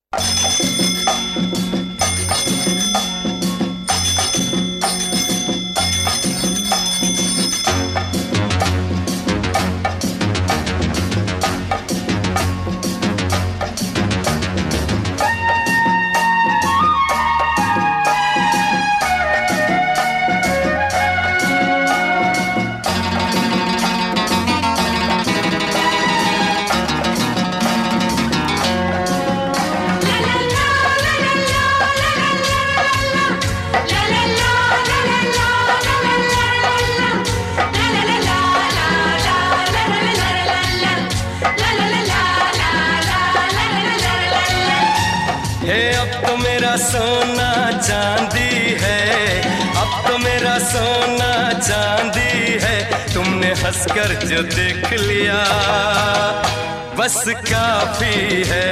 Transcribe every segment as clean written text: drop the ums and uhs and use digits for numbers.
सोना चांदी है, अब तो मेरा सोना चांदी है। तुमने हंसकर जो देख लिया बस काफी है।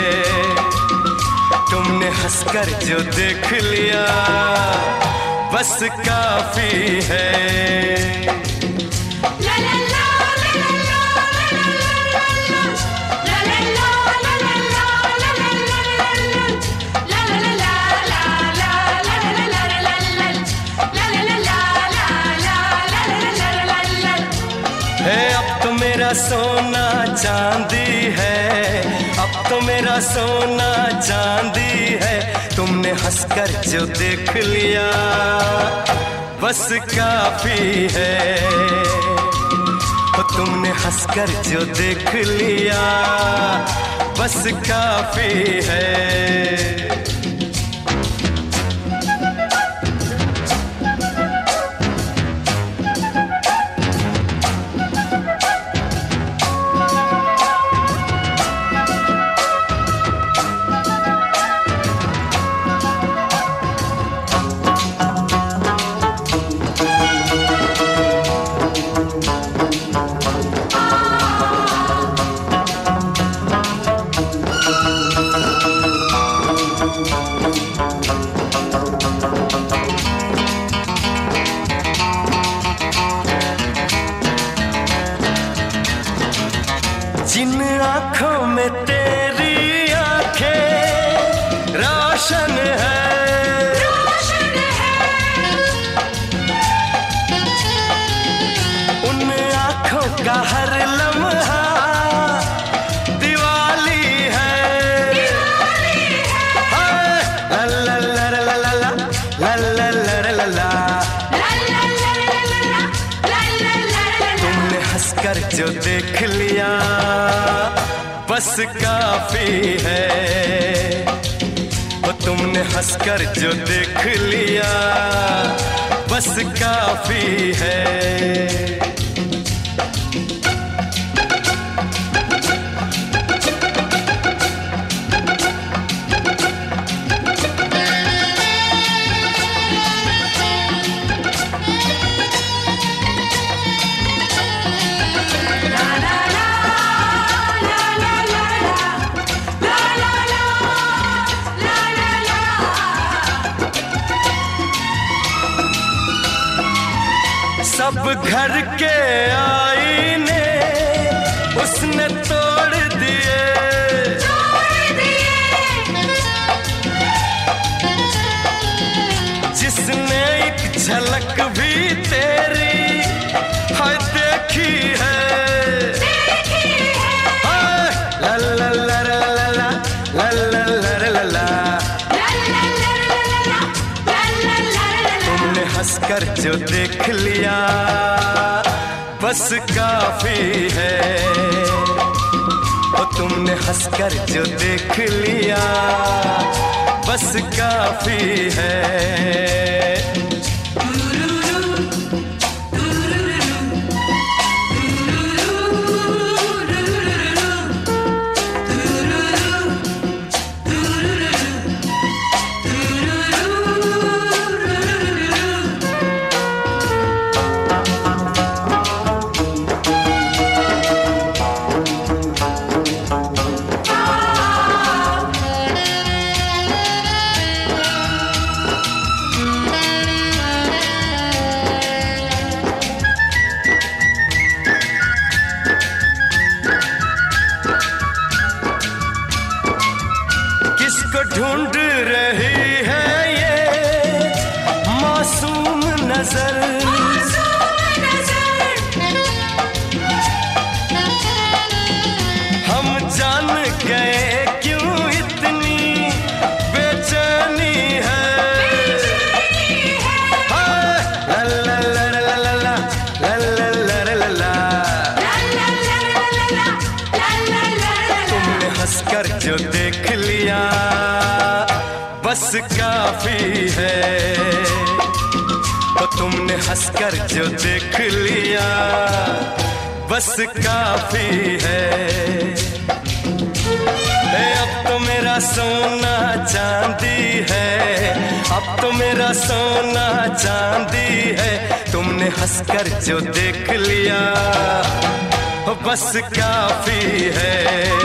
तुमने हंसकर जो देख लिया बस काफी है। सोना चांदी है, अब तो मेरा सोना चांदी है। तुमने हंसकर जो देख लिया बस काफी है। तुमने हंसकर जो देख लिया बस काफी है। जिन आँखों में तेरी आँखें रोशन है, उन आँखों का हर लम्हा दिवाली है। ला ला ला ला ला ला ला ला ला ला। तुमने हंसकर जो देख लिया बस काफी है। वो तुमने हंसकर जो देख लिया बस काफी है। सब घर के आईने उसने तोड़ दिए, जिसने एक झलक भी तेरी हाय देखी है। ला ला ला ला ला ला ला ला ला। तुमने हंसकर जो देख लिया बस काफी है। ओ तुमने हंसकर जो देख लिया बस काफी है। जिसको ढूंढ रही है ये मासूम नजर, हम जान गए क्यों इतनी बेचैनी है। ला ला ला ला ला ला ला ला ला ला ला। तुमने हंसकर जो देख लिया बस काफी है, तो तुमने हंसकर जो देख लिया बस काफी है। अब तो मेरा सोना चांदी है, अब तो मेरा सोना चांदी है, तुमने हंसकर जो देख लिया बस काफी है।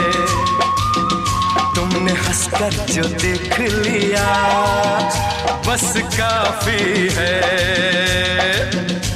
तुमने हंसकर जो देख लिया बस काफी है।